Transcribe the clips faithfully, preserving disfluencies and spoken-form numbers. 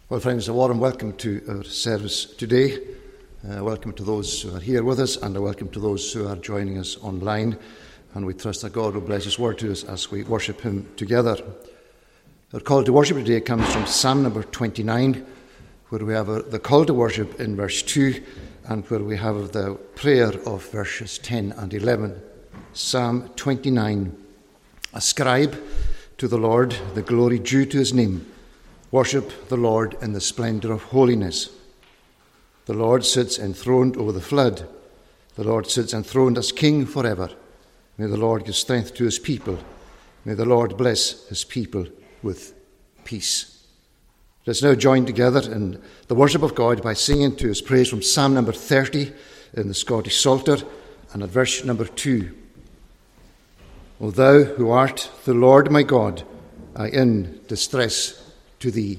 Well, friends, a warm welcome to our service today. Uh, welcome to those who are here with us, and a welcome to those who are joining us online. And we trust that God will bless His word to us as we worship Him together. Our call to worship today comes from Psalm number twenty-nine, where we have a, the call to worship in verse two, and where we have the prayer of verses ten and eleven. Psalm twenty-nine. Ascribe to the Lord the glory due to His name. Worship the Lord in the splendour of holiness. The Lord sits enthroned over the flood. The Lord sits enthroned as King forever. May the Lord give strength to His people. May the Lord bless His people with peace. Let's now join together in the worship of God by singing to His praise from Psalm number thirty in the Scottish Psalter, and at verse number two. O thou who art the Lord my God, I in distress to thee.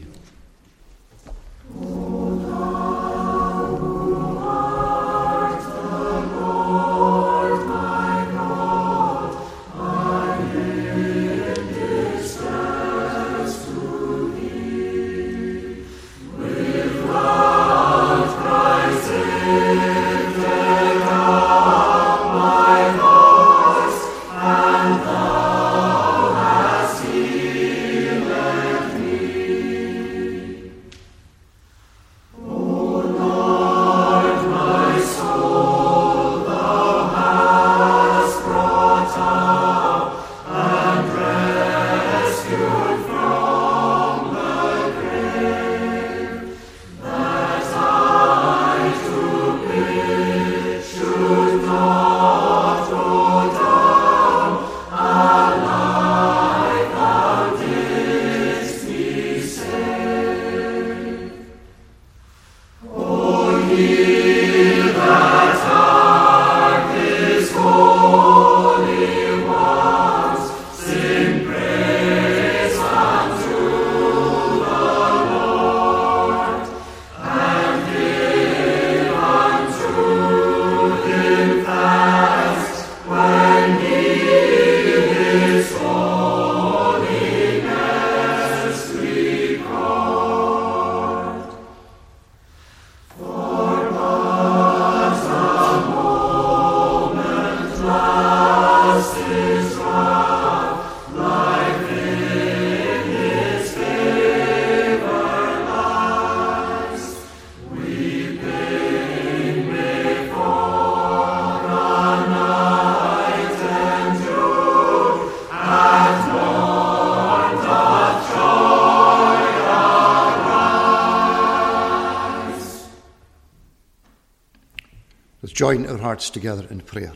Join our hearts together in prayer.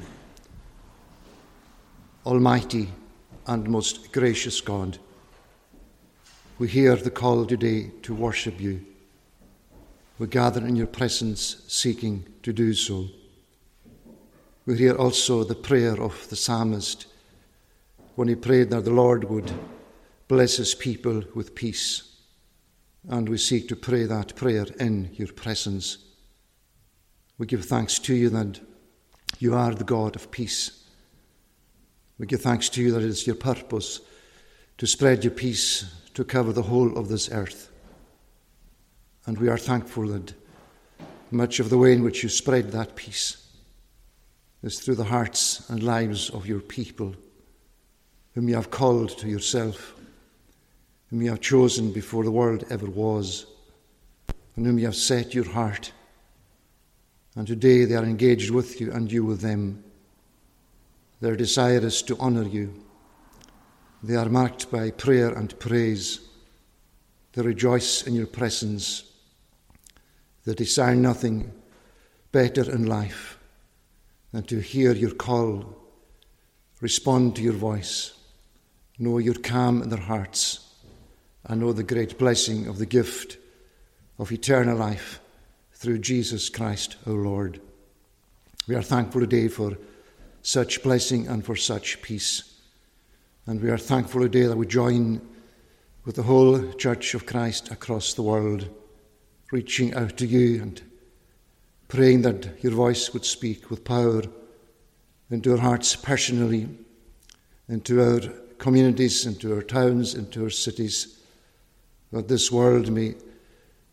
Almighty and most gracious God, we hear the call today to worship you. We gather in your presence seeking to do so. We hear also the prayer of the psalmist when he prayed that the Lord would bless his people with peace. And we seek to pray that prayer in your presence. We give thanks to you that you are the God of peace. We give thanks to you that it is your purpose to spread your peace, to cover the whole of this earth. And we are thankful that much of the way in which you spread that peace is through the hearts and lives of your people, whom you have called to yourself, whom you have chosen before the world ever was, and whom you have set your heart. And today they are engaged with you and you with them. Their desire is to honour you. They are marked by prayer and praise. They rejoice in your presence. They desire nothing better in life than to hear your call, respond to your voice, know your calm in their hearts, and know the great blessing of the gift of eternal life through Jesus Christ, our Lord. We are thankful today for such blessing and for such peace. And we are thankful today that we join with the whole Church of Christ across the world, reaching out to you and praying that your voice would speak with power into our hearts personally, into our communities, into our towns, into our cities, that this world may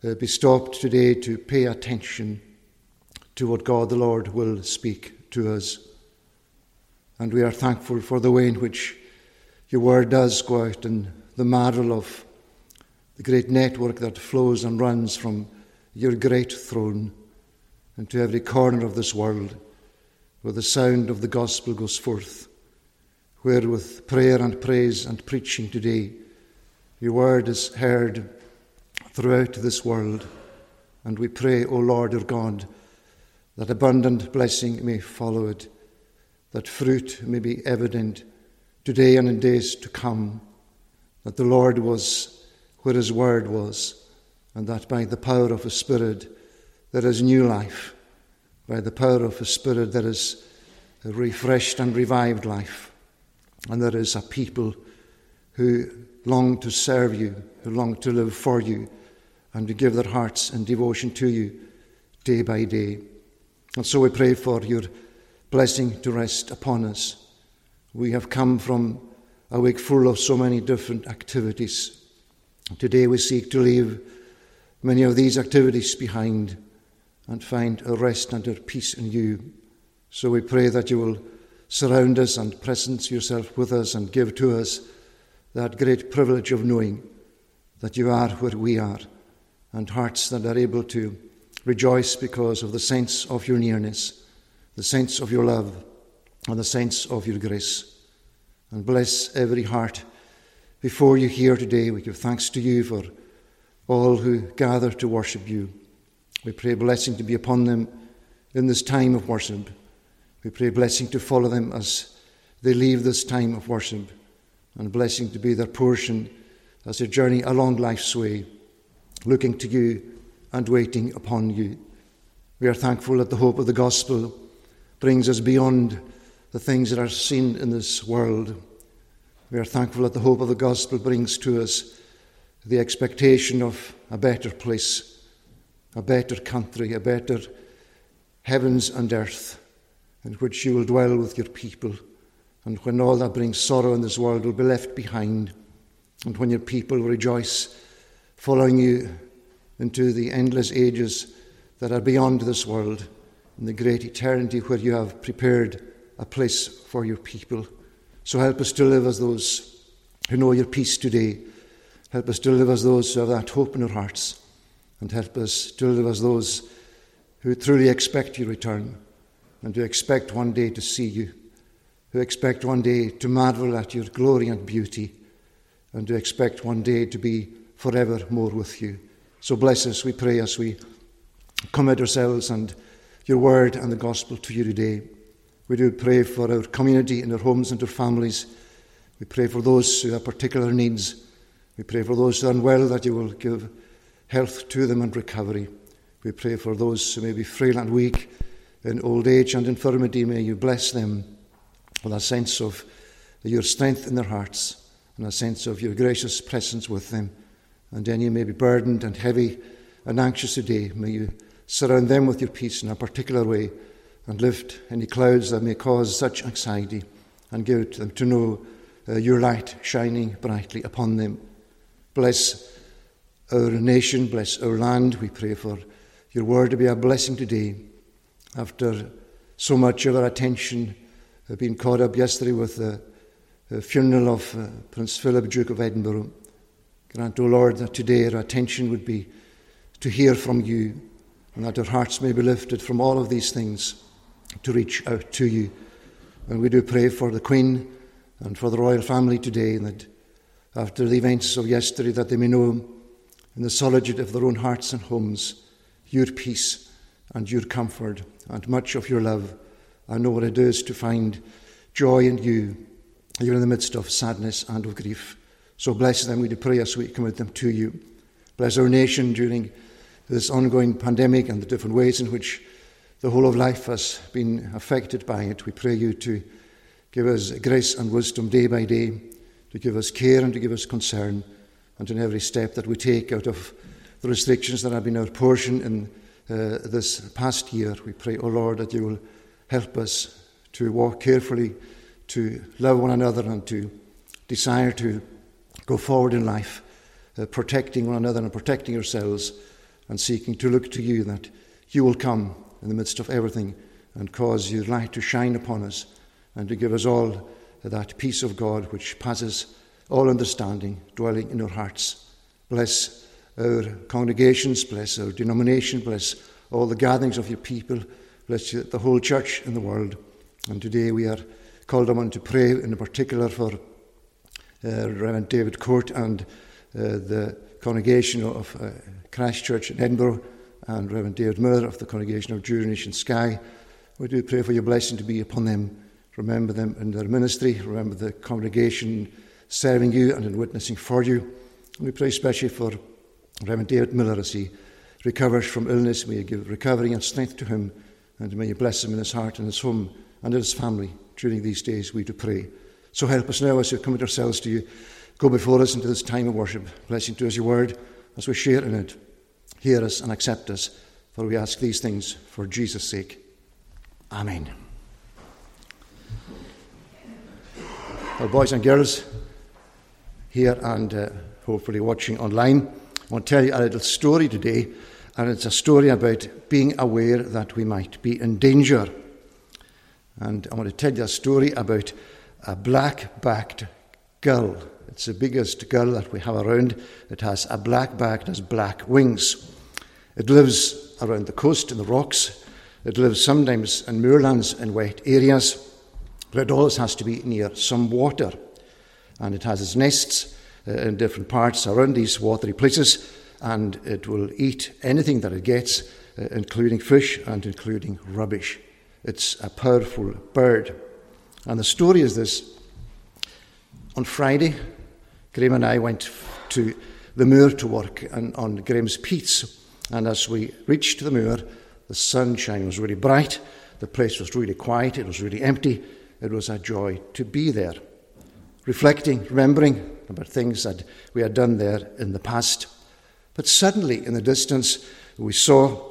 uh, be stopped today to pay attention to what God the Lord will speak to us. And we are thankful for the way in which your word does go out in the marrow of the great network that flows and runs from your great throne into every corner of this world, where the sound of the gospel goes forth, where with prayer and praise and preaching today, your word is heard throughout this world. And we pray, O Lord our God, that abundant blessing may follow it, that fruit may be evident today and in days to come, that the Lord was where his word was, and that by the power of his Spirit there is new life. By the power of his Spirit there is a refreshed and revived life. And there is a people who long to serve you, who long to live for you, and to give their hearts in devotion to you day by day. And so we pray for your blessing to rest upon us. We have come from a week full of so many different activities. Today we seek to leave many of these activities behind and find a rest and a peace in you. So we pray that you will surround us and presence yourself with us and give to us that great privilege of knowing that you are where we are, and hearts that are able to rejoice because of the sense of your nearness, the sense of your love, and the sense of your grace. And bless every heart before you here today. We give thanks to you for all who gather to worship you. We pray blessing to be upon them in this time of worship. We pray blessing to follow them as they leave this time of worship, and blessing to be their portion as they journey along life's way, looking to you and waiting upon you. We are thankful that the hope of the gospel brings us beyond the things that are seen in this world. We are thankful that the hope of the gospel brings to us the expectation of a better place, a better country, a better heavens and earth, in which you will dwell with your people, and when all that brings sorrow in this world will be left behind, and when your people will rejoice following you into the endless ages that are beyond this world, in the great eternity where you have prepared a place for your people. So help us to live as those who know your peace today. Help us to live as those who have that hope in our hearts, and help us to live as those who truly expect your return, and who expect one day to see you, who expect one day to marvel at your glory and beauty, and who expect one day to be forever more with you. So bless us, we pray, as we commit ourselves and your word and the gospel to you today. We do pray for our community and our homes and our families. We pray for those who have particular needs. We pray for those who are unwell, that you will give health to them and recovery. We pray for those who may be frail and weak in old age and infirmity. May you bless them with a sense of your strength in their hearts and a sense of your gracious presence with them. And any who may be burdened and heavy and anxious today, may you surround them with your peace in a particular way, and lift any clouds that may cause such anxiety, and give them to know uh, your light shining brightly upon them. Bless our nation, bless our land. We pray for your word to be a blessing today. After so much of our attention uh, being caught up yesterday with the uh, funeral of uh, Prince Philip, Duke of Edinburgh, grant, O Lord, that today our attention would be to hear from you, and that our hearts may be lifted from all of these things to reach out to you. And we do pray for the Queen and for the royal family today, that after the events of yesterday, that they may know in the solitude of their own hearts and homes your peace and your comfort and much of your love, and know what it is to find joy in you, even in the midst of sadness and of grief. So bless them, we do pray, as we commit them to you. Bless our nation during this ongoing pandemic and the different ways in which the whole of life has been affected by it. We pray you to give us grace and wisdom day by day, to give us care and to give us concern, and in every step that we take out of the restrictions that have been our portion in uh, this past year. We pray, O Lord, that you will help us to walk carefully, to love one another, and to desire to go forward in life, uh, protecting one another and protecting ourselves, and seeking to look to you, that you will come in the midst of everything and cause your light to shine upon us and to give us all that peace of God which passes all understanding, dwelling in our hearts. Bless our congregations, bless our denomination, bless all the gatherings of your people, bless the whole church in the world. And today we are called upon to pray in particular for uh, Reverend David Court and uh, the congregation of uh, Christ Church in Edinburgh, and Reverend David Miller of the congregation of Jewish Nation Skye. We do pray for your blessing to be upon them. Remember them in their ministry. Remember the congregation serving you and in witnessing for you. And we pray especially for Reverend David Miller as he recovers from illness. May you give recovery and strength to him, and may you bless him in his heart and his home and in his family during these days, we do pray. So help us now as we commit ourselves to you. Go before us into this time of worship. Blessing to us your word as we share in it. Hear us and accept us, for we ask these things for Jesus' sake. Amen. Well, boys and girls here and uh, hopefully watching online, I want to tell you a little story today, and it's a story about being aware that we might be in danger. And I want to tell you a story about a black-backed gull. It's the biggest gull that we have around. It has a black back, it has black wings. It lives around the coast in the rocks. It lives sometimes in moorlands in wet areas, but it always has to be near some water. And it has its nests uh, in different parts around these watery places, and it will eat anything that it gets, uh, including fish and including rubbish. It's a powerful bird. And the story is this. On Friday, Graham and I went to the moor to work and on Graham's peats. And as we reached the moor, the sunshine was really bright. The place was really quiet. It was really empty. It was a joy to be there, reflecting, remembering about things that we had done there in the past. But suddenly, in the distance, we saw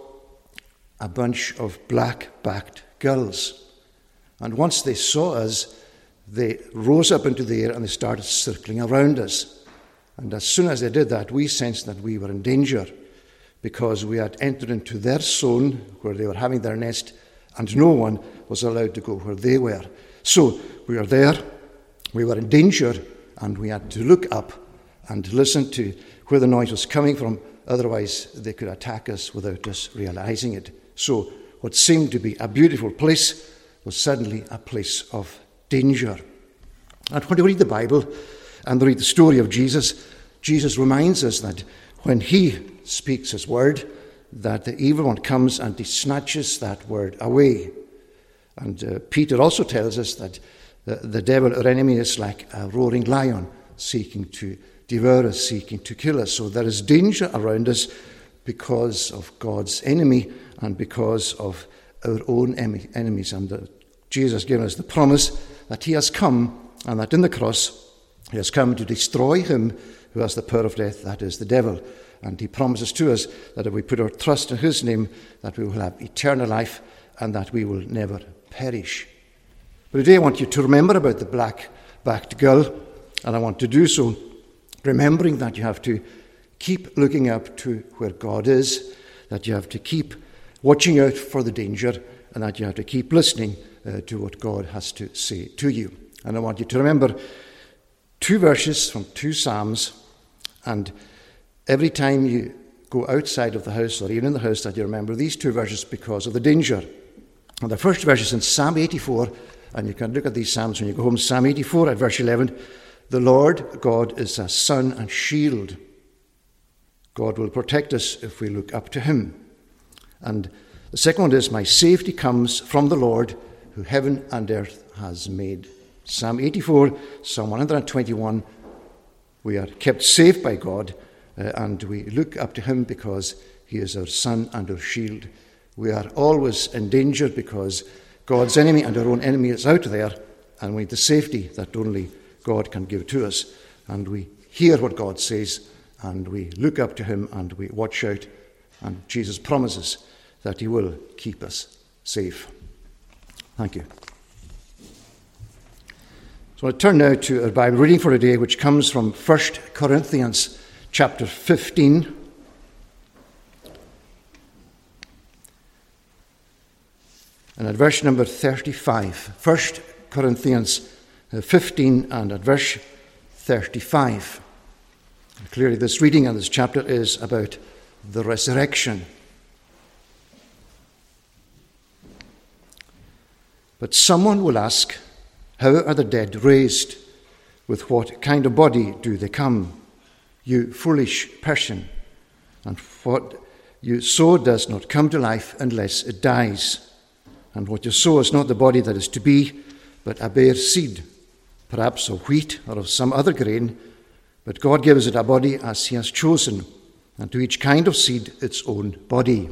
a bunch of black-backed gulls. And once they saw us, they rose up into the air and they started circling around us. And as soon as they did that, we sensed that we were in danger, because we had entered into their zone where they were having their nest, and no one was allowed to go where they were. So we were there, we were in danger, and we had to look up and listen to where the noise was coming from. Otherwise, they could attack us without us realizing it. So what seemed to be a beautiful place was suddenly a place of danger. And when we read the Bible and we read the story of Jesus, Jesus reminds us that when he speaks his word, that the evil one comes and he snatches that word away. And uh, Peter also tells us that the, the devil, our enemy, is like a roaring lion seeking to devour us, seeking to kill us. So there is danger around us because of God's enemy and because of our own enemies. And uh, Jesus gave us the promise that he has come, and that in the cross he has come to destroy him who has the power of death, that is the devil. And he promises to us that if we put our trust in his name, that we will have eternal life and that we will never perish. But today I want you to remember about the black-backed gull, and I want to do so remembering that you have to keep looking up to where God is, that you have to keep watching out for the danger, and that you have to keep listening uh, to what God has to say to you. And I want you to remember two verses from two Psalms, and every time you go outside of the house or even in the house, that you remember these two verses because of the danger. And the first verse is in Psalm eighty-four, and you can look at these Psalms when you go home. Psalm eighty-four at verse eleven, the Lord God is a sun and shield. God will protect us if we look up to him. And the second one is, my safety comes from the Lord who heaven and earth has made. Psalm eighty-four, Psalm one hundred twenty-one, we are kept safe by God, uh, and we look up to him because he is our sun and our shield. We are always in danger because God's enemy and our own enemy is out there, and we need the safety that only God can give to us. And we hear what God says, and we look up to him, and we watch out, and Jesus promises that he will keep us safe. Thank you. So I'll turn now to our Bible reading for today, which comes from First Corinthians chapter fifteen. and at verse number thirty-five. First Corinthians fifteen and at verse thirty-five. Clearly this reading and this chapter is about the resurrection. But someone will ask, how are the dead raised? With what kind of body do they come? You foolish person. And what you sow does not come to life unless it dies. And what you sow is not the body that is to be, but a bare seed, perhaps of wheat or of some other grain. But God gives it a body as he has chosen, and to each kind of seed its own body.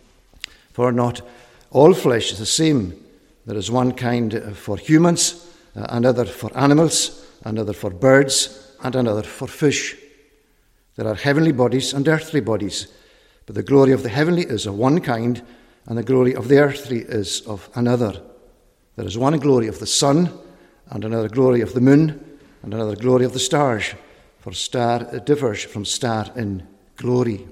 For not all flesh is the same. There is one kind for humans, another for animals, another for birds, and another for fish. There are heavenly bodies and earthly bodies, but the glory of the heavenly is of one kind, and the glory of the earthly is of another. There is one glory of the sun, and another glory of the moon, and another glory of the stars, for star differs from star in glory.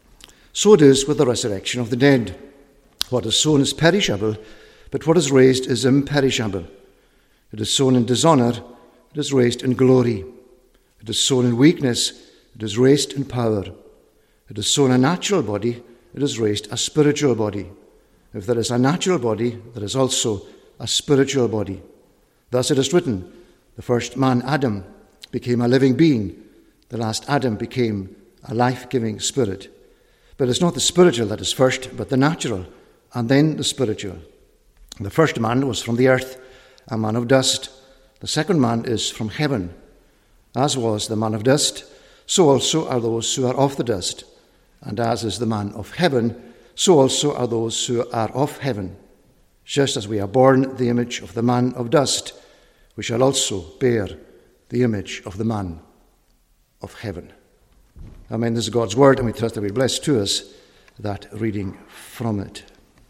So it is with the resurrection of the dead. What is sown is perishable, but what is raised is imperishable. It is sown in dishonour, it is raised in glory. It is sown in weakness, it is raised in power. It is sown a natural body, it is raised a spiritual body. If there is a natural body, there is also a spiritual body. Thus it is written, the first man, Adam, became a living being. The last Adam became a life-giving spirit. But it's not the spiritual that is first, but the natural, and then the spiritual. The first man was from the earth, a man of dust. The second man is from heaven. As was the man of dust, so also are those who are of the dust. And as is the man of heaven, so also are those who are of heaven. Just as we are born the image of the man of dust, we shall also bear the image of the man of heaven. Amen. This is God's word, and we trust that we bless to us that reading from it.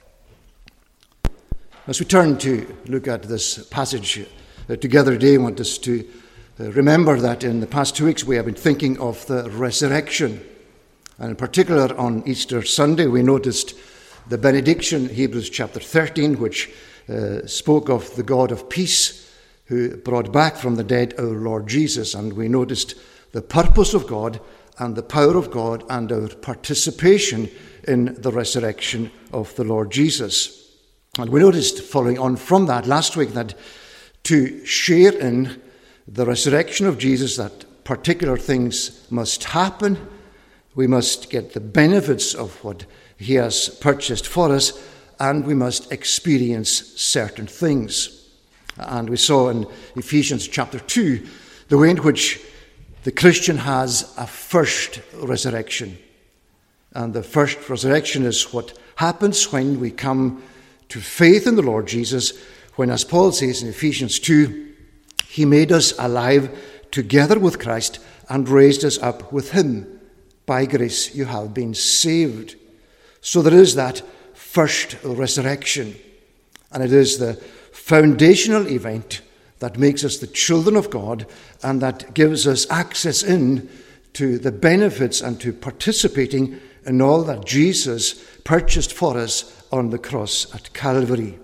As we turn to look at this passage uh, together today, I want us to uh, remember that in the past two weeks we have been thinking of the resurrection. And in particular on Easter Sunday we noticed the benediction, Hebrews chapter thirteen, which uh, spoke of the God of peace who brought back from the dead our Lord Jesus. And we noticed the purpose of God and the power of God and our participation in the resurrection of the Lord Jesus. And we noticed, following on from that last week, that to share in the resurrection of Jesus, that particular things must happen. We must get the benefits of what he has purchased for us, and we must experience certain things. And we saw in Ephesians chapter two the way in which the Christian has a first resurrection. And the first resurrection is what happens when we come to faith in the Lord Jesus, when, as Paul says in Ephesians two, he made us alive together with Christ and raised us up with him. By grace you have been saved. So there is that first resurrection. And it is the foundational event that makes us the children of God and that gives us access in to the benefits and to participating in all that Jesus purchased for us on the cross at Calvary.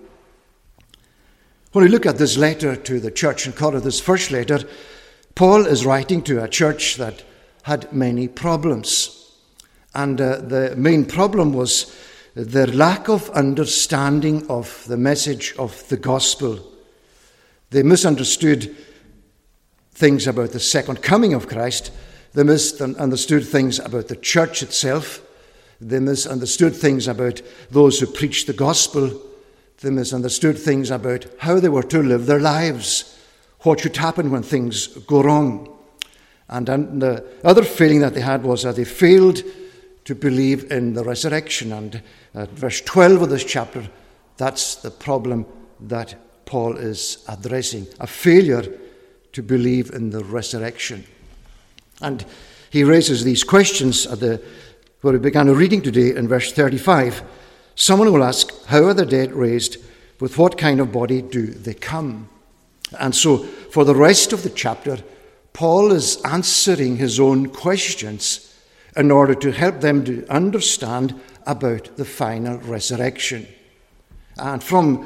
When we look at this letter to the church in Corinth, this first letter, Paul is writing to a church that had many problems. And uh, the main problem was their lack of understanding of the message of the gospel. They misunderstood things about the second coming of Christ. They misunderstood things about the church itself. They misunderstood things about those who preached the gospel. They misunderstood things about how they were to live their lives, what should happen when things go wrong. And then the other failing that they had was that they failed to believe in the resurrection. And at verse twelve of this chapter, that's the problem that Paul is addressing, a failure to believe in the resurrection. And he raises these questions at the where we began our reading today in verse thirty-five. Someone will ask, how are the dead raised? With what kind of body do they come? And so for the rest of the chapter, Paul is answering his own questions in order to help them to understand about the final resurrection. And from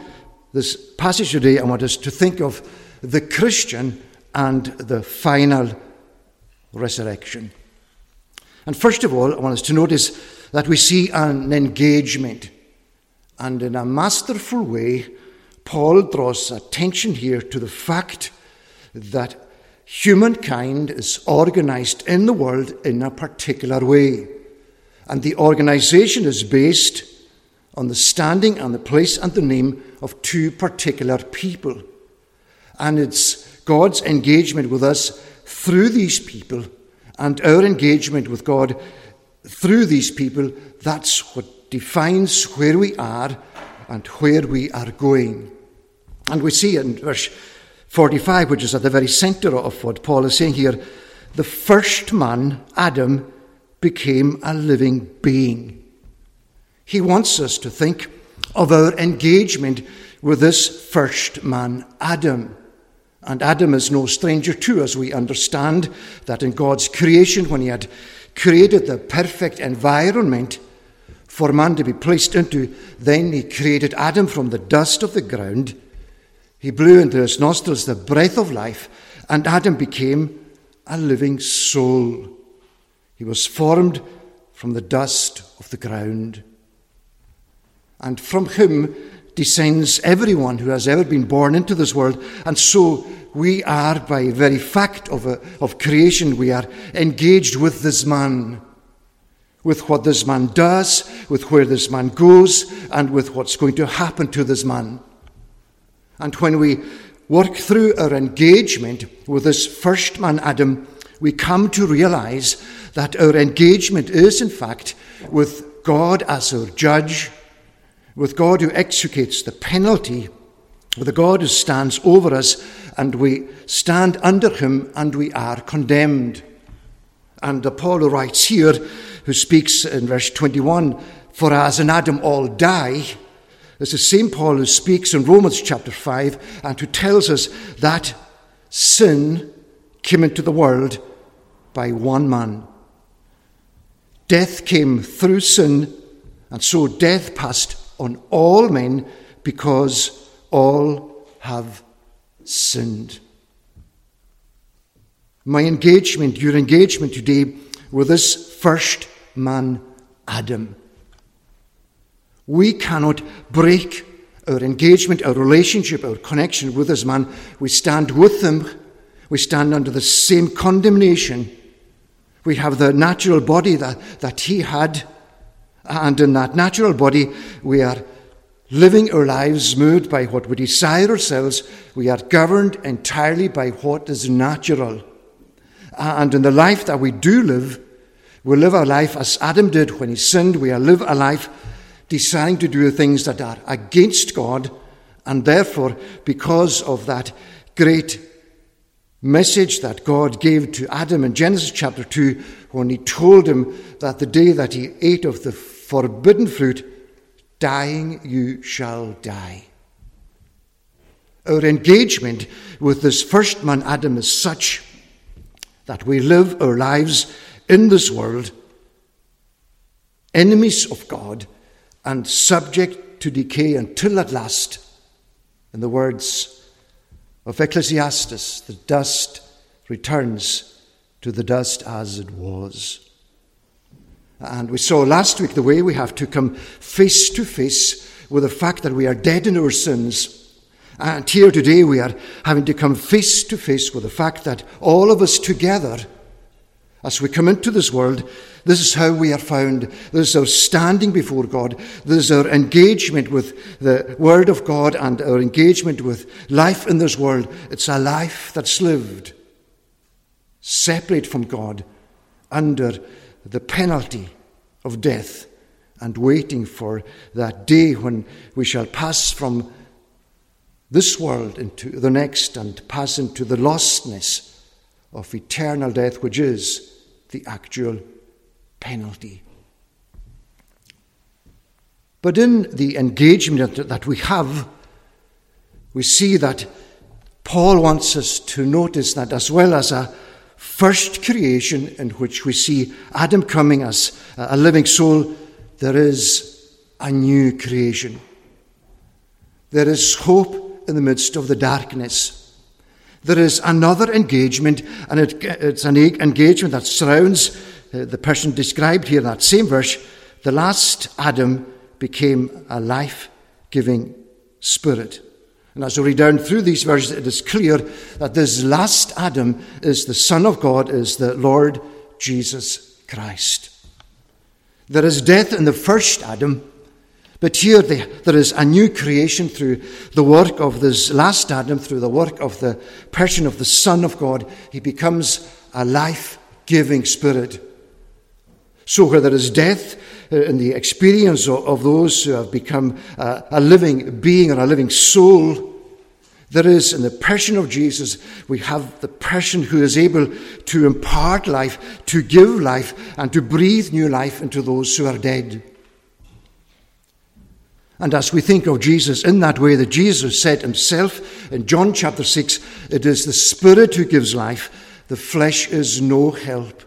this passage today, I want us to think of the Christian and the final resurrection. And first of all, I want us to notice that we see an engagement. And in a masterful way, Paul draws attention here to the fact that humankind is organized in the world in a particular way. And the organization is based on the standing and the place and the name of two particular people. And it's God's engagement with us through these people and our engagement with God through these people, that's what defines where we are and where we are going. And we see in verse forty-five, which is at the very center of what Paul is saying here, the first man, Adam, became a living being. He wants us to think of our engagement with this first man, Adam. And Adam is no stranger to us. We understand that in God's creation, when he had created the perfect environment for man to be placed into, then he created Adam from the dust of the ground. He blew into his nostrils the breath of life, and Adam became a living soul. He was formed from the dust of the ground. And from him descends everyone who has ever been born into this world. And so we are, by very fact of, a, of creation, we are engaged with this man, with what this man does, with where this man goes, and with what's going to happen to this man. And when we work through our engagement with this first man, Adam, we come to realize that our engagement is, in fact, with God as our judge, with God who executes the penalty, with a God who stands over us, and we stand under him and we are condemned. And Paul writes here, who speaks in verse twenty-one, for as in Adam all die, it's the same Paul who speaks in Romans chapter five and who tells us that sin came into the world by one man. Death came through sin, and so death passed on all men because all have sinned. My engagement, your engagement today with this first man, Adam. We cannot break our engagement, our relationship, our connection with this man. We stand with him. We stand under the same condemnation. We have the natural body that, that he had. And in that natural body, we are living our lives moved by what we desire ourselves. We are governed entirely by what is natural. And in the life that we do live, we live our life as Adam did when he sinned. We live a life desiring to do things that are against God, and therefore, because of that great message that God gave to Adam in Genesis chapter two, when he told him that the day that he ate of the forbidden fruit, dying you shall die. Our engagement with this first man, Adam, is such that we live our lives in this world, enemies of God, and subject to decay until at last, in the words of Ecclesiastes, the dust returns to the dust as it was. And we saw last week the way we have to come face to face with the fact that we are dead in our sins. And here today we are having to come face to face with the fact that all of us together, as we come into this world, this is how we are found. This is our standing before God. This is our engagement with the Word of God and our engagement with life in this world. It's a life that's lived separate from God, under the penalty of death, and waiting for that day when we shall pass from this world into the next and pass into the lostness of eternal death, which is the actual penalty. But in the engagement that we have, we see that Paul wants us to notice that as well as a first creation in which we see Adam coming as a living soul, there is a new creation. There is hope in the midst of the darkness. There is another engagement, and it, it's an engagement that surrounds uh, the person described here in that same verse. The last Adam became a life-giving spirit. And as we read down through these verses, it is clear that this last Adam is the Son of God, is the Lord Jesus Christ. There is death in the first Adam, but here there is a new creation through the work of this last Adam, through the work of the person of the Son of God. He becomes a life-giving spirit. So where there is death in the experience of those who have become a living being or a living soul, there is in the person of Jesus, we have the person who is able to impart life, to give life, and to breathe new life into those who are dead. And as we think of Jesus in that way, that Jesus said himself in John chapter six, it is the Spirit who gives life, the flesh is no help.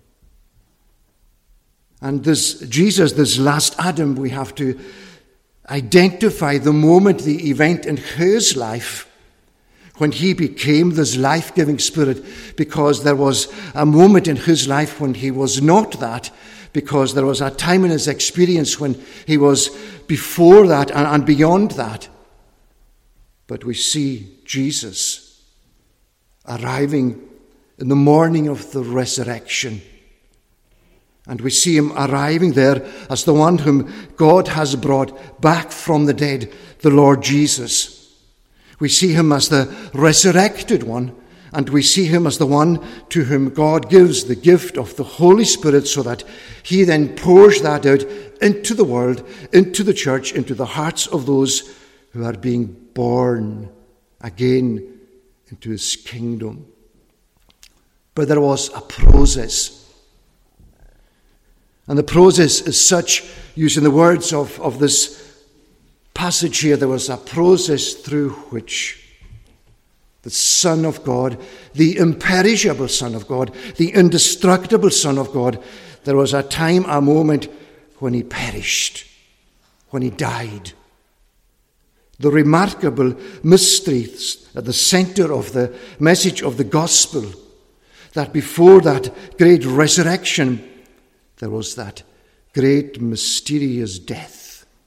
And this Jesus, this last Adam, we have to identify the moment, the event in his life when he became this life-giving spirit, because there was a moment in his life when he was not that, because there was a time in his experience when he was before that and, and beyond that. But we see Jesus arriving in the morning of the resurrection. And we see him arriving there as the one whom God has brought back from the dead, the Lord Jesus. We see him as the resurrected one, and we see him as the one to whom God gives the gift of the Holy Spirit, so that he then pours that out into the world, into the church, into the hearts of those who are being born again into his kingdom. But there was a process. And the process is such, using the words of, of this passage here, there was a process through which the Son of God, the imperishable Son of God, the indestructible Son of God, there was a time, a moment when he perished, when he died. The remarkable mysteries at the center of the message of the gospel, that before that great resurrection, there was that great mysterious death,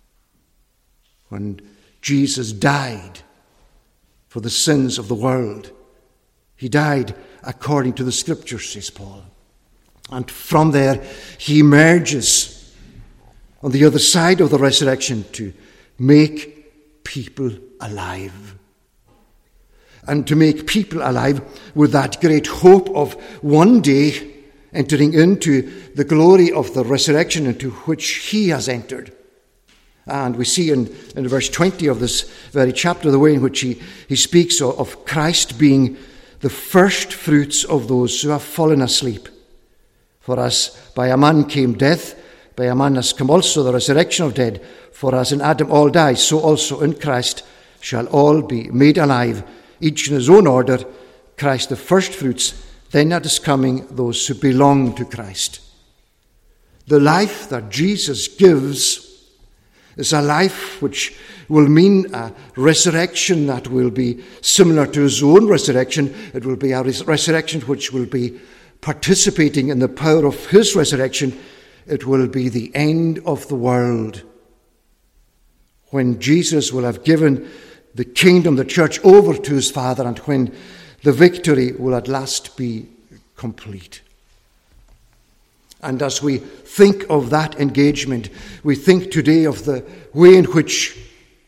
when Jesus died for the sins of the world. He died according to the Scriptures, says Paul. And from there, he emerges on the other side of the resurrection to make people alive. And to make people alive with that great hope of one day entering into the glory of the resurrection into which he has entered. And we see in, in verse twenty of this very chapter the way in which he, he speaks of, of Christ being the first fruits of those who have fallen asleep. For as by a man came death, by a man has come also the resurrection of dead. For as in Adam all die, so also in Christ shall all be made alive, each in his own order, Christ the first fruits, then at his coming those who belong to Christ. The life that Jesus gives is a life which will mean a resurrection that will be similar to his own resurrection. It will be a res- resurrection which will be participating in the power of his resurrection. It will be the end of the world, when Jesus will have given the kingdom, the church, over to his Father, and when the victory will at last be complete. And as we think of that engagement, we think today of the way in which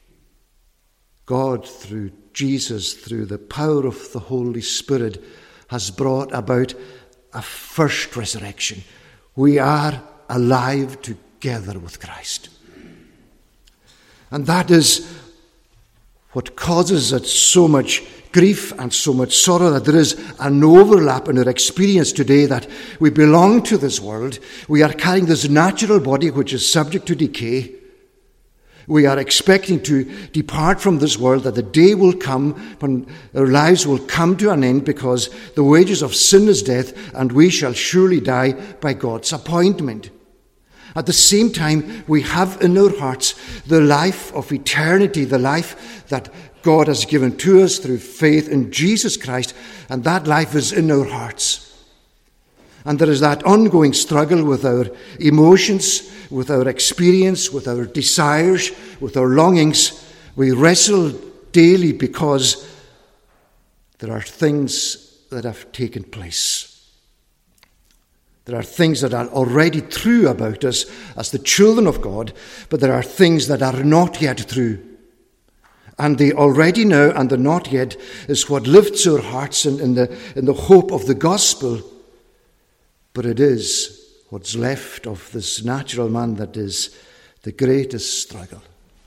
God, through Jesus, through the power of the Holy Spirit, has brought about a first resurrection. We are alive together with Christ. And that is what causes us so much grief and so much sorrow, that there is an overlap in our experience today, that we belong to this world. We are carrying this natural body which is subject to decay. We are expecting to depart from this world, that the day will come when our lives will come to an end, because the wages of sin is death, and we shall surely die by God's appointment. At the same time, we have in our hearts the life of eternity, the life that God has given to us through faith in Jesus Christ, and that life is in our hearts. And there is that ongoing struggle with our emotions, with our experience, with our desires, with our longings. We wrestle daily because there are things that have taken place. There are things that are already true about us as the children of God, but there are things that are not yet true. And the already now and the not yet is what lifts our hearts in, in, the, in the hope of the gospel. But it is what's left of this natural man that is the greatest struggle.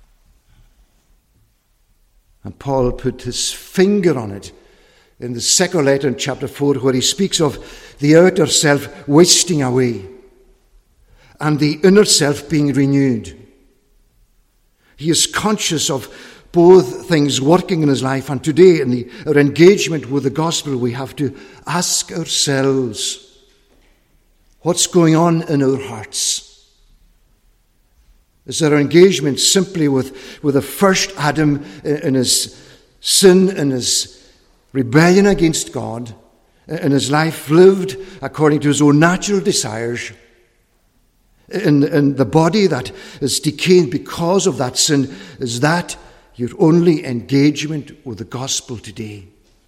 And Paul put his finger on it in the second letter in chapter four, where he speaks of the outer self wasting away and the inner self being renewed. He is conscious of both things working in his life, and today in the, our engagement with the gospel, we have to ask ourselves, what's going on in our hearts? Is our engagement simply with, with the first Adam in his sin, in his rebellion against God, in his life lived according to his own natural desires, in, in the body that is decaying because of that sin? Is that your only engagement with the gospel today?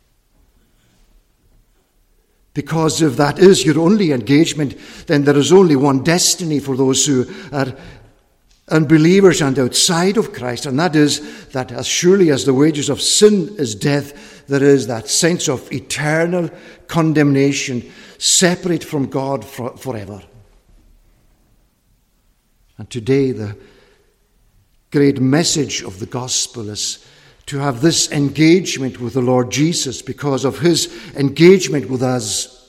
Because if that is your only engagement, then there is only one destiny for those who are unbelievers and outside of Christ, and that is that as surely as the wages of sin is death, there is that sense of eternal condemnation, separate from God for, forever. And today the great message of the gospel is to have this engagement with the Lord Jesus because of his engagement with us,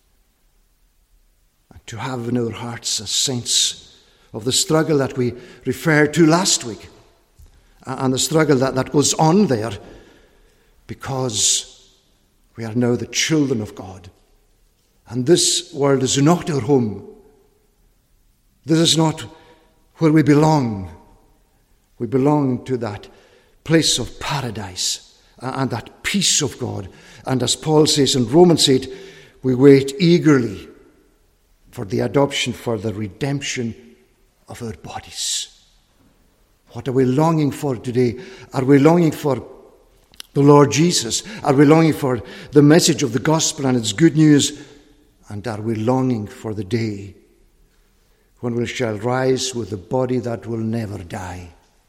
and to have in our hearts a sense of the struggle that we referred to last week, and the struggle that, that goes on there, because we are now the children of God. And this world is not our home. This is not where we belong. We belong to that place of paradise and that peace of God. And as Paul says in Romans eight, we wait eagerly for the adoption, for the redemption of our bodies. What are we longing for today? Are we longing for the Lord Jesus? Are we longing for the message of the gospel and its good news? And are we longing for the day when we shall rise with a body that will never die?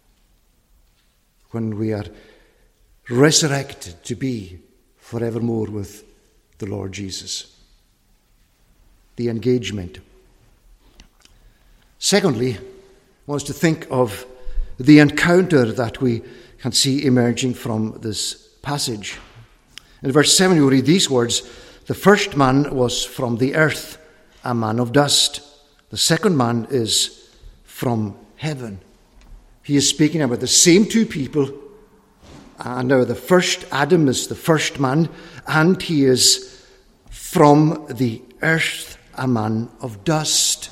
When we are resurrected to be forevermore with the Lord Jesus. The engagement. Secondly, I want us to think of the encounter that we can see emerging from this passage. In verse seven, you read these words: the first man was from the earth, a man of dust. The second man is from heaven. He is speaking about the same two people. And now the first Adam is the first man, and he is from the earth, a man of dust.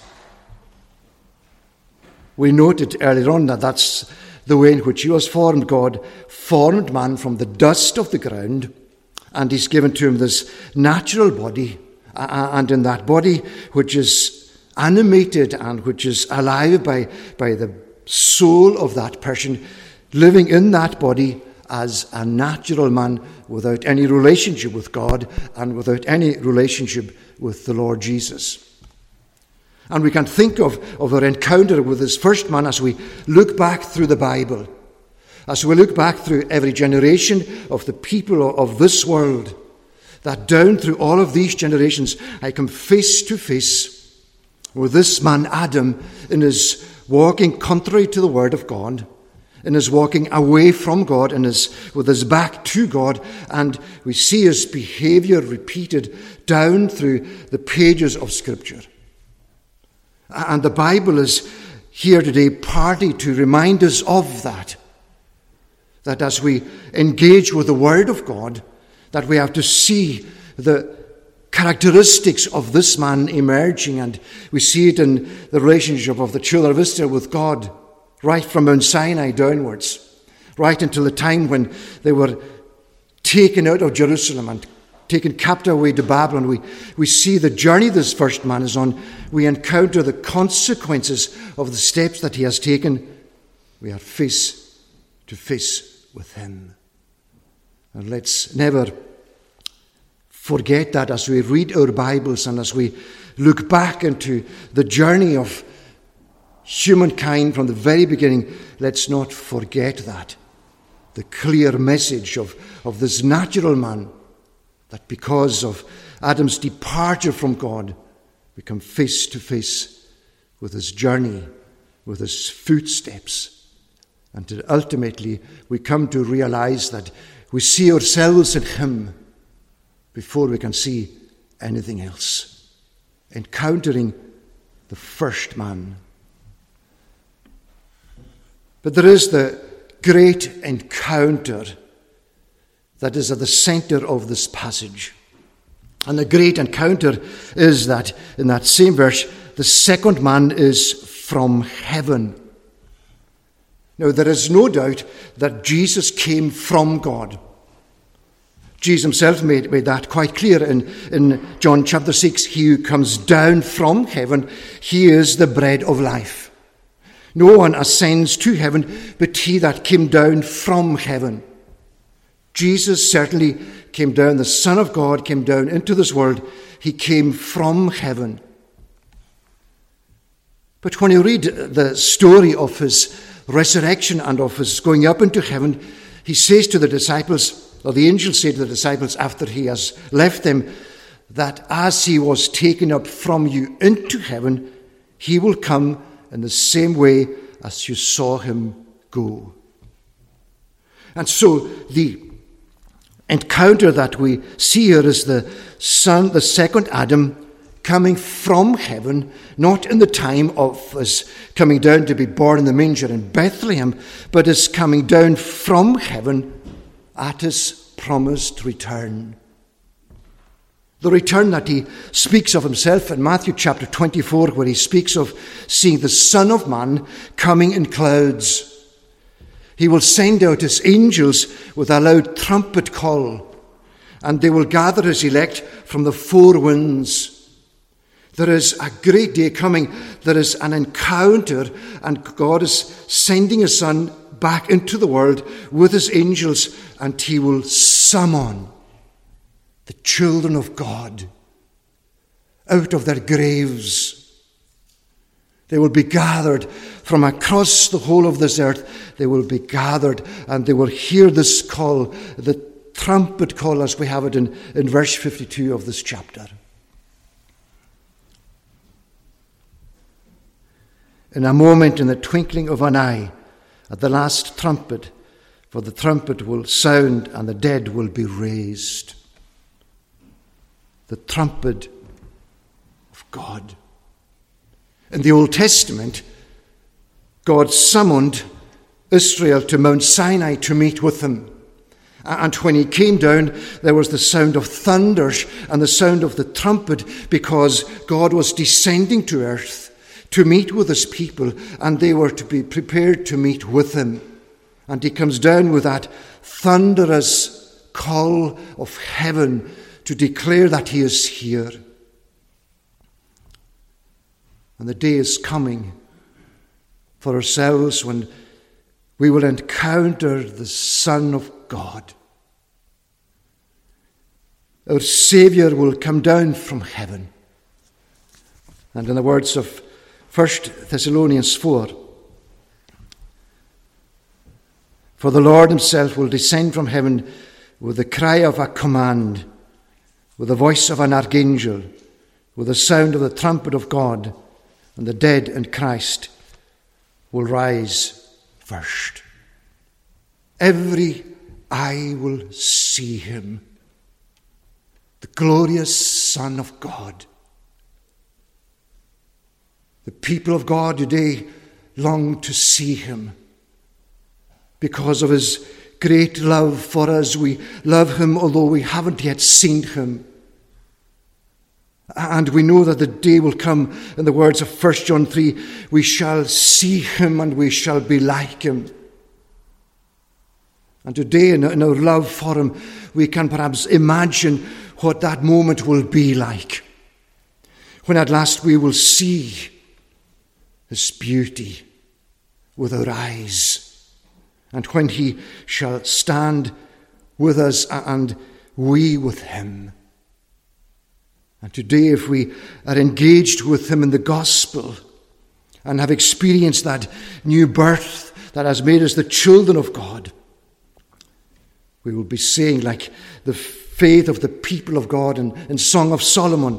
We noted earlier on that that's the way in which he was formed. God formed man from the dust of the ground, and he's given to him this natural body, and in that body, which is animated and which is alive by, by the soul of that person, living in that body as a natural man without any relationship with God and without any relationship with the Lord Jesus. And we can think of, of our encounter with this first man as we look back through the Bible, as we look back through every generation of the people of this world, that down through all of these generations, I come face to face with this man Adam in his walking contrary to the word of God, in his walking away from God, in his, with his back to God, and we see his behavior repeated down through the pages of Scripture. And the Bible is here today partly to remind us of that, that as we engage with the Word of God, that we have to see the characteristics of this man emerging, and we see it in the relationship of the children of Israel with God, right from Mount Sinai downwards, right until the time when they were taken out of Jerusalem and taken captive away to Babylon. We, we see the journey this first man is on. We encounter the consequences of the steps that he has taken. We are face to face with him. And let's never forget that as we read our Bibles and as we look back into the journey of humankind from the very beginning, let's not forget that. The clear message of, of this natural man, that because of Adam's departure from God, we come face to face with his journey, with his footsteps. And that ultimately we come to realize that we see ourselves in him before we can see anything else. Encountering the first man. But there is the great encounter that is at the center of this passage. And the great encounter is that, in that same verse, the second man is from heaven. Now, there is no doubt that Jesus came from God. Jesus himself made, made that quite clear in, in John chapter six. He who comes down from heaven, he is the bread of life. No one ascends to heaven but he that came down from heaven. Jesus certainly came down, the Son of God came down into this world. He came from heaven. But when you read the story of his resurrection and of his going up into heaven, he says to the disciples, or the angels say to the disciples after he has left them, that as he was taken up from you into heaven, he will come in the same way as you saw him go. And so the encounter that we see here is the son, the second Adam, coming from heaven, not in the time of his coming down to be born in the manger in Bethlehem, but is coming down from heaven at his promised return. The return that he speaks of himself in Matthew chapter twenty-four, where he speaks of seeing the Son of Man coming in clouds. He will send out his angels with a loud trumpet call, and they will gather his elect from the four winds. There is a great day coming. There is an encounter, and God is sending his Son back into the world with his angels, and he will summon the children of God out of their graves. They will be gathered from across the whole of this earth. They will be gathered, and they will hear this call, the trumpet call, as we have it in, in verse fifty-two of this chapter. In a moment, in the twinkling of an eye, at the last trumpet, for the trumpet will sound and the dead will be raised. The trumpet of God. In the Old Testament, God summoned Israel to Mount Sinai to meet with him. And when he came down, there was the sound of thunders and the sound of the trumpet, because God was descending to earth to meet with his people, and they were to be prepared to meet with him. And he comes down with that thunderous call of heaven to declare that he is here. And the day is coming for ourselves when we will encounter the Son of God. Our Saviour will come down from heaven. And in the words of First Thessalonians four, for the Lord himself will descend from heaven with the cry of a command, with the voice of an archangel, with the sound of the trumpet of God, and the dead in Christ will rise first. Every eye will see him, the glorious Son of God. The people of God today long to see him because of his great love for us. We love him although we haven't yet seen him. And we know that the day will come, in the words of First John three, we shall see him and we shall be like him. And today, in our love for him, we can perhaps imagine what that moment will be like, when at last we will see his beauty with our eyes, and when he shall stand with us and we with him. And today, if we are engaged with him in the gospel and have experienced that new birth that has made us the children of God, we will be saying, like the faith of the people of God in, in Song of Solomon,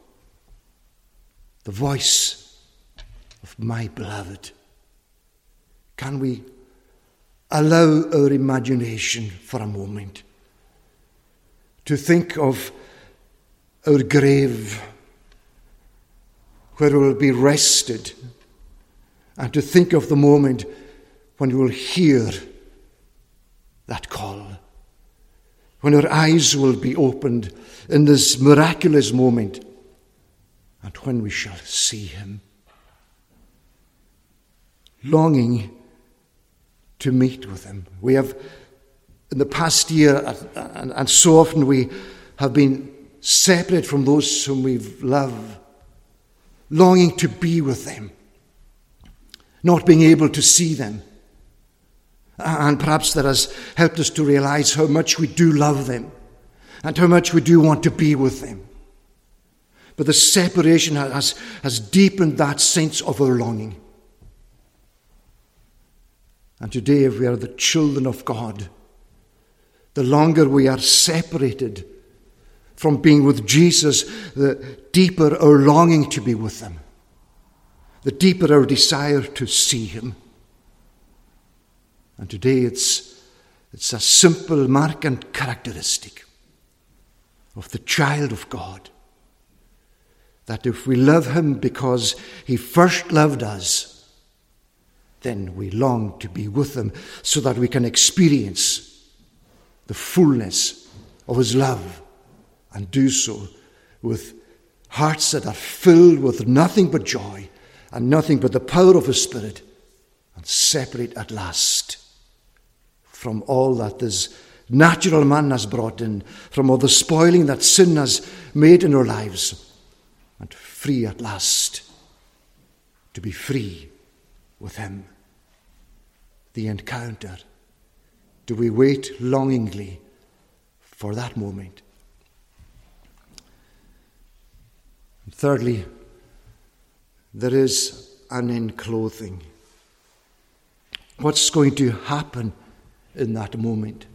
the voice of my beloved. Can we allow our imagination for a moment to think of our grave where we will be rested, and to think of the moment when we will hear that call, when our eyes will be opened in this miraculous moment, and when we shall see him, longing to meet with him. We have, in the past year, and, and so often we have been separate from those whom we've loved, longing to be with them, not being able to see them. And perhaps that has helped us to realize how much we do love them and how much we do want to be with them. But the separation has, has deepened that sense of our longing. And today, if we are the children of God, the longer we are separated from being with Jesus, the deeper our longing to be with him, the deeper our desire to see him. And today it's, it's a simple mark and characteristic of the child of God, that if we love him because he first loved us, then we long to be with him so that we can experience the fullness of his love, and do so with hearts that are filled with nothing but joy and nothing but the power of his Spirit, and separate at last from all that this natural man has brought in, from all the spoiling that sin has made in our lives, and free at last to be free with him. The encounter. Do we wait longingly for that moment? And thirdly, there is an enclothing. What's going to happen in that moment?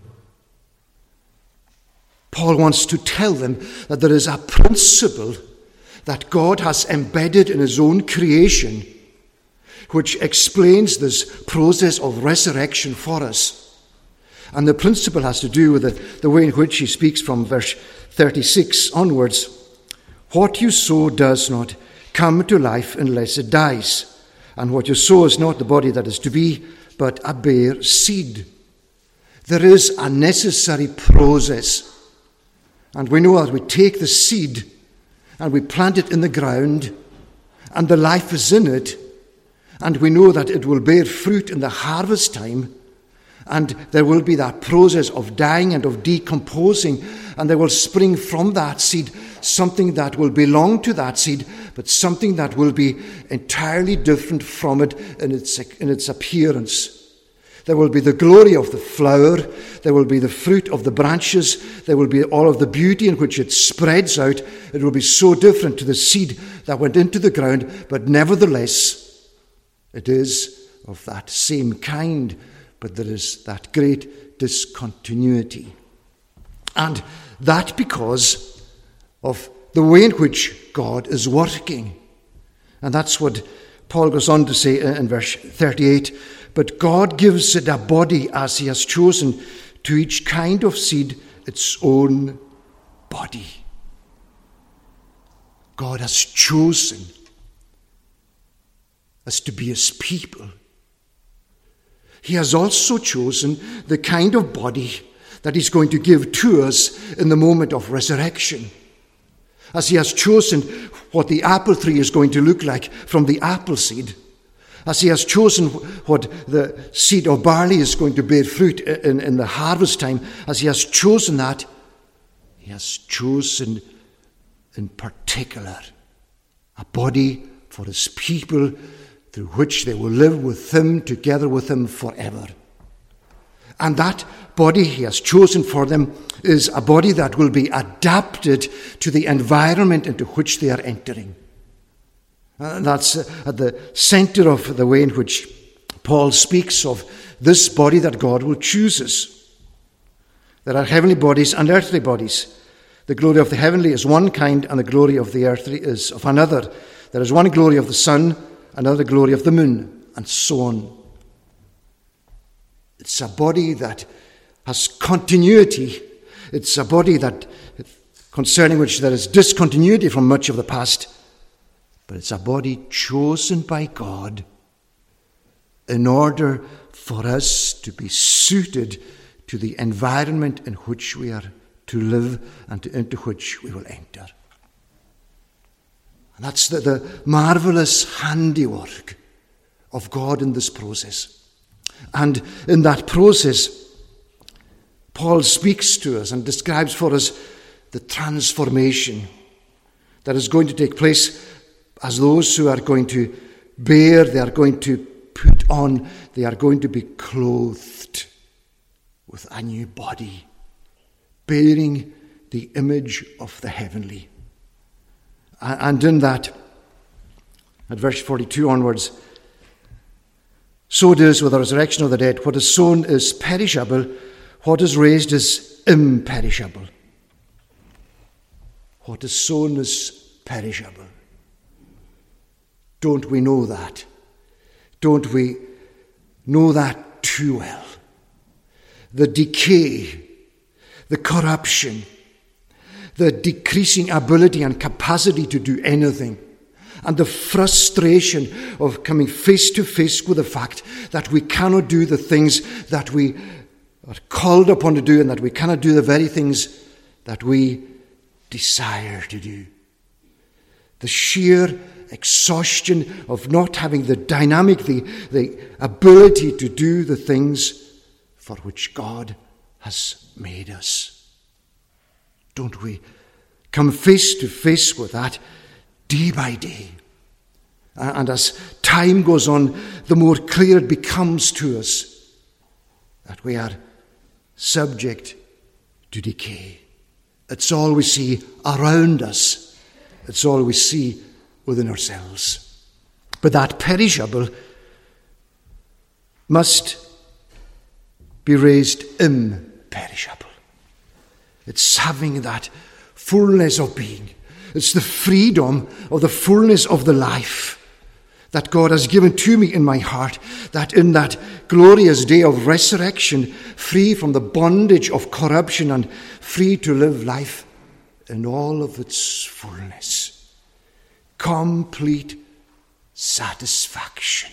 Paul wants to tell them that there is a principle that God has embedded in his own creation, which explains this process of resurrection for us. And the principle has to do with the, the way in which he speaks from verse thirty-six onwards. What you sow does not come to life unless it dies. And what you sow is not the body that is to be, but a bare seed. There is a necessary process. And we know that we take the seed and we plant it in the ground, and the life is in it. And we know that it will bear fruit in the harvest time, and there will be that process of dying and of decomposing, and there will spring from that seed something that will belong to that seed, but something that will be entirely different from it in its, in its appearance. There will be the glory of the flower, there will be the fruit of the branches, there will be all of the beauty in which it spreads out. It will be so different to the seed that went into the ground, but nevertheless, it is of that same kind, but there is that great discontinuity. And that because of the way in which God is working. And that's what Paul goes on to say in verse thirty-eight. But God gives it a body as he has chosen, to each kind of seed its own body. God has chosen us to be his people. He has also chosen the kind of body that he's going to give to us in the moment of resurrection. as he has chosen what the apple tree is going to look like from the apple seed, as he has chosen what the seed of barley is going to bear fruit in, in the harvest time, as he has chosen that, he has chosen in particular a body for his people through which they will live with him, together with him forever. And that body he has chosen for them is a body that will be adapted to the environment into which they are entering. And that's at the center of the way in which Paul speaks of this body that God will choose. There are heavenly bodies and earthly bodies. The glory of the heavenly is one kind, and the glory of the earthly is of another. There is one glory of the sun, another glory of the moon, and so on. It's a body that has continuity. It's a body that, concerning which there is discontinuity from much of the past. But it's a body chosen by God in order for us to be suited to the environment in which we are to live and to, into which we will enter. And that's the, the marvelous handiwork of God in this process. And in that process, Paul speaks to us and describes for us the transformation that is going to take place as those who are going to bear, they are going to put on, they are going to be clothed with a new body, bearing the image of the heavenly. And in that, at verse forty-two onwards, so it is with the resurrection of the dead. What is sown is perishable, what is raised is imperishable. What is sown is perishable. Don't we know that? Don't we know that too well? The decay, the corruption, the decreasing ability and capacity to do anything, and the frustration of coming face to face with the fact that we cannot do the things that we are called upon to do, and that we cannot do the very things that we desire to do. The sheer exhaustion of not having the dynamic, the, the ability to do the things for which God has made us. Don't we come face to face with that day by day? And as time goes on, the more clear it becomes to us that we are subject to decay. It's all we see around us. It's all we see within ourselves. But that perishable must be raised imperishable. It's having that fullness of being. It's the freedom of the fullness of the life that God has given to me in my heart, that in that glorious day of resurrection, free from the bondage of corruption and free to live life in all of its fullness. Complete satisfaction.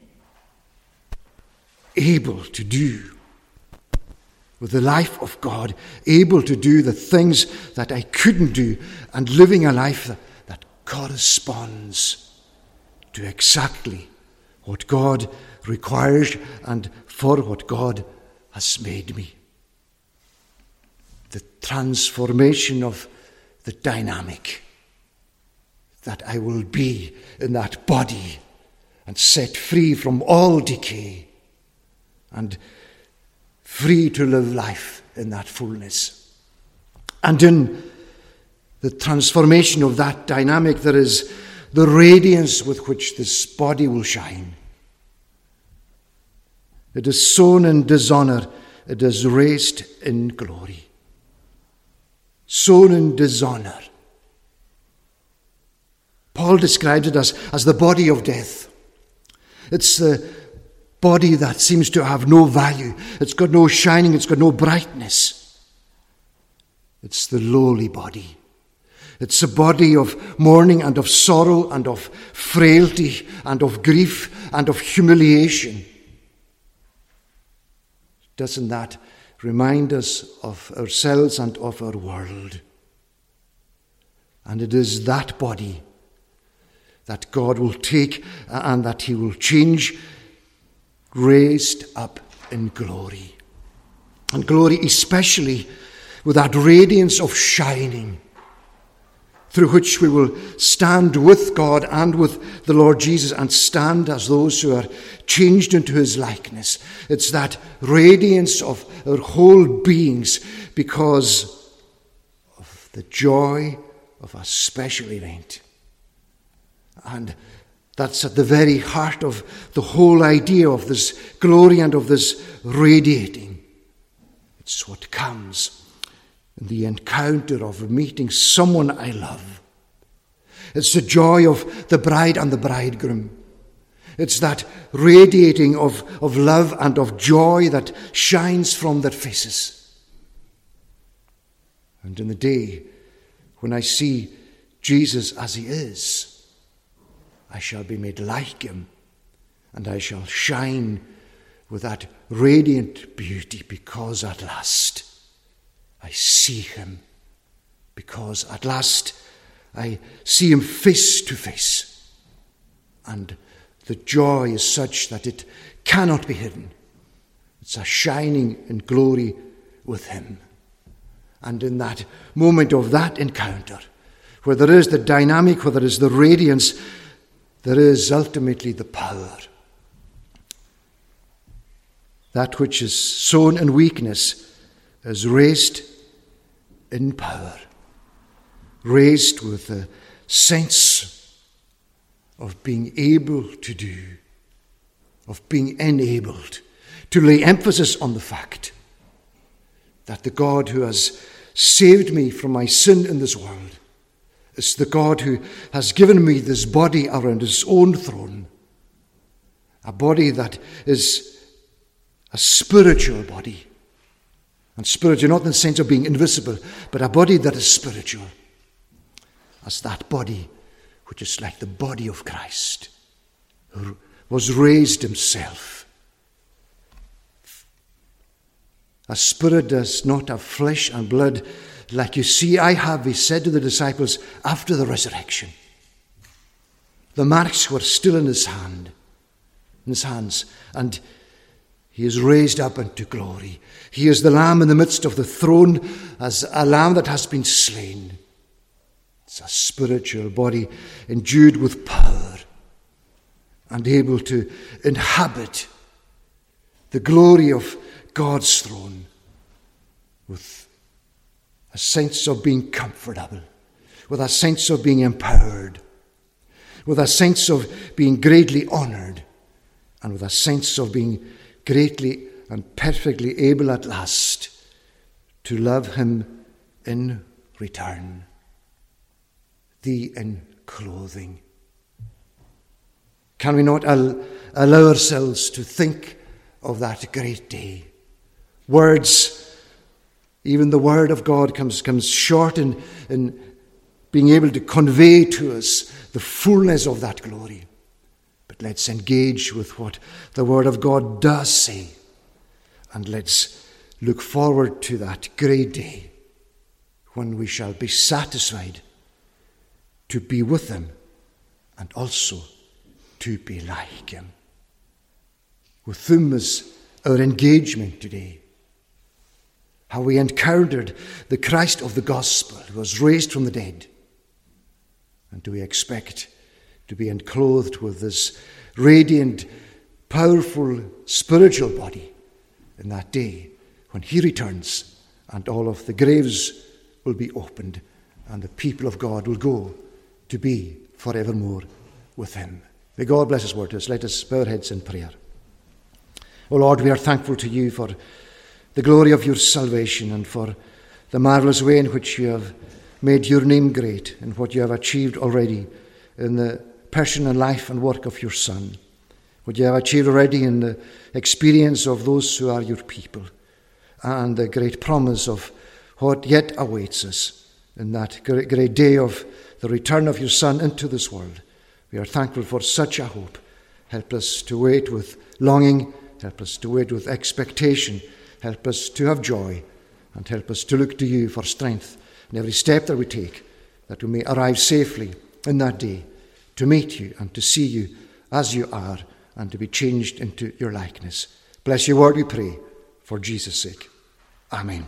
Able to do with the life of God, able to do the things that I couldn't do, and living a life that, that corresponds to exactly what God requires and for what God has made me. The transformation of the dynamic, that I will be in that body and set free from all decay and free to live life in that fullness. And in the transformation of that dynamic, there is the radiance with which this body will shine. It is sown in dishonor, it is raised in glory. Sown in dishonor. Paul describes it as, as the body of death. It's the body that seems to have no value. It's got no shining, it's got no brightness. It's the lowly body. It's a body of mourning and of sorrow and of frailty and of grief and of humiliation. Doesn't that remind us of ourselves and of our world? And it is that body that God will take and that he will change, raised up in glory. And glory especially with that radiance of shining through which we will stand with God and with the Lord Jesus and stand as those who are changed into his likeness. It's that radiance of our whole beings because of the joy of a special event. And that's at the very heart of the whole idea of this glory and of this radiating. It's what comes in the encounter of meeting someone I love. It's the joy of the bride and the bridegroom. It's that radiating of, of love and of joy that shines from their faces. And in the day when I see Jesus as he is, I shall be made like him, and I shall shine with that radiant beauty because at last I see him, because at last I see him face to face. And the joy is such that it cannot be hidden. It's a shining in glory with him. And in that moment of that encounter, where there is the dynamic, where there is the radiance, there is ultimately the power. That which is sown in weakness is raised in power, raised with a sense of being able to do, of being enabled to lay emphasis on the fact that the God who has saved me from my sin in this world is the God who has given me this body around his own throne, a body that is a spiritual body. And spiritual, not in the sense of being invisible, but a body that is spiritual. As that body, which is like the body of Christ, who was raised himself. A spirit does not have flesh and blood like you see I have, he said to the disciples after the resurrection. The marks were still in his hand, in his hands, and he is raised up into glory. He is the Lamb in the midst of the throne as a lamb that has been slain. It's a spiritual body endued with power and able to inhabit the glory of God's throne with a sense of being comfortable, with a sense of being empowered, with a sense of being greatly honoured, and with a sense of being greatly and perfectly able at last to love him in return. Thee in clothing. Can we not al- allow ourselves to think of that great day? Words, even the word of God comes, comes short in, in being able to convey to us the fullness of that glory. But let's engage with what the word of God does say. And let's look forward to that great day when we shall be satisfied to be with him and also to be like him. With whom is our engagement today? How we encountered the Christ of the gospel who was raised from the dead. And do we expect to be enclothed with this radiant, powerful, spiritual body in that day when he returns and all of the graves will be opened and the people of God will go to be forevermore with him. May God bless his word to us. Let us bow our heads in prayer. O Lord, we are thankful to you for the glory of your salvation and for the marvellous way in which you have made your name great and what you have achieved already in the person and life and work of your Son. What you have achieved already in the experience of those who are your people and the great promise of what yet awaits us in that great, great day of the return of your Son into this world. We are thankful for such a hope. Help us to wait with longing. Help us to wait with expectation. Help us to have joy. And help us to look to you for strength in every step that we take that we may arrive safely in that day to meet you and to see you as you are and to be changed into your likeness. Bless your word, we pray, for Jesus' sake. Amen.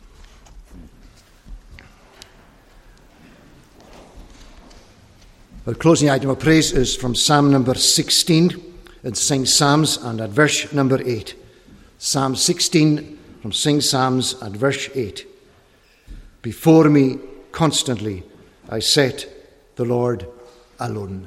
The closing item of praise is from Psalm number sixteen. It sings Psalms and at verse number eight. Psalm sixteen from Sing Psalms at verse eight. Before me constantly I set the Lord alone.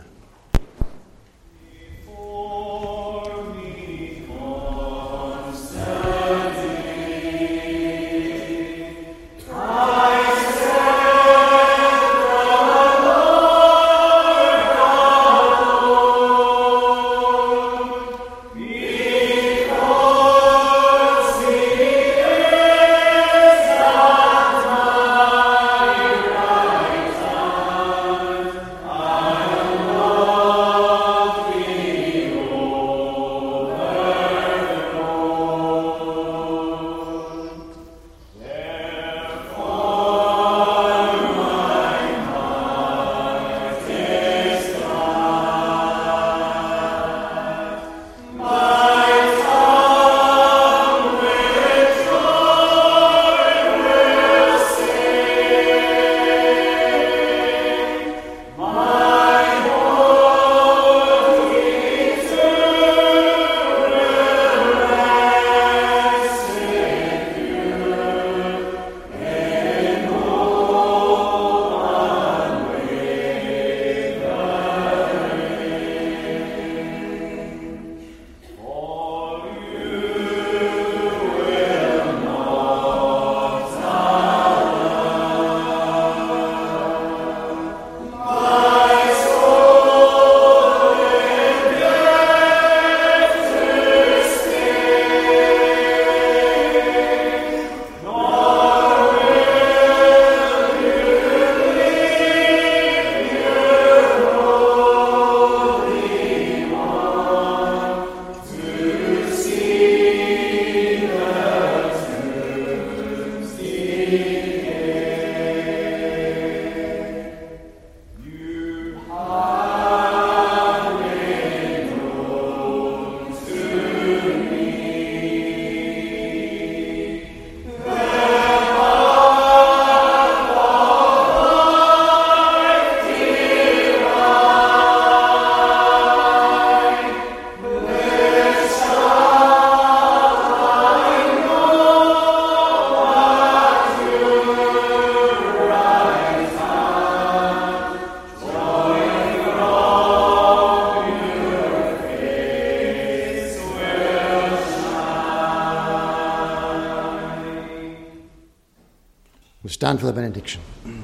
We stand for the benediction.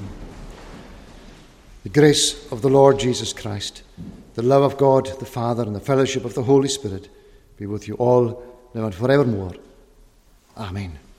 The grace of the Lord Jesus Christ, the love of God the Father, and the fellowship of the Holy Spirit be with you all now and forevermore. Amen.